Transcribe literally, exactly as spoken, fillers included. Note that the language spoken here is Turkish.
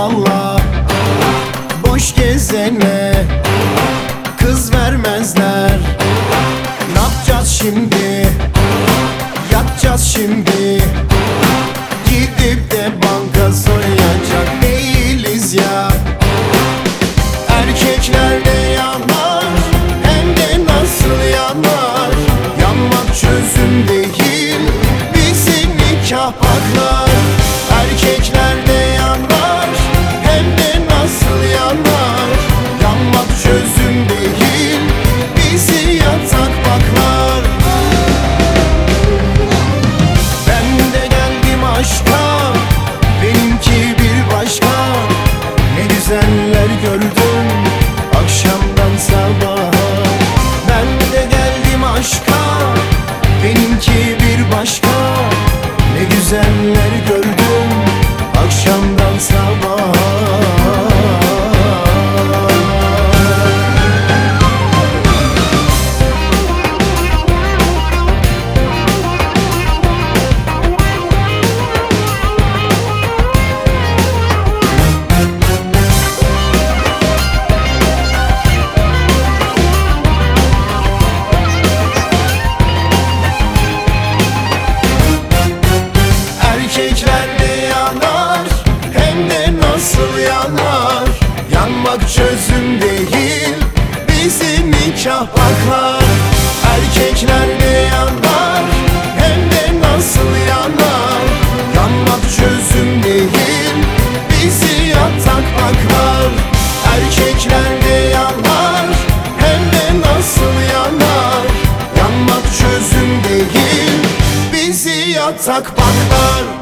valla. Boş gezene kız vermezler. Ne yapacağız şimdi? Yapacağız şimdi. Gidip de banka soyacak değiliz ya. Erkekler de yanar, hem de nasıl yanar. Yanmak çözüm değil, bizi nikah baklar. Erkekler de yanar, hem de nasıl yanar. Yanmak çözüm değil, bizi yatak baklar. Ben de geldim aşka, benimki bir başka. Ne güzeller gördüm akşamdan sabaha. Ben de geldim aşka, benimki bir başka. Ne güzeller gördüm akşamdan sabaha. Erkekler de yanar, hem de nasıl yanar. Yanmak çözüm değil, bizi nikah baklar. Erkekler de yanar, hem de nasıl yanar. Yanmak çözüm değil, bizi yatak baklar. Erkekler de yanar, hem de nasıl yanar. Yanmak çözüm değil, bizi yatak baklar.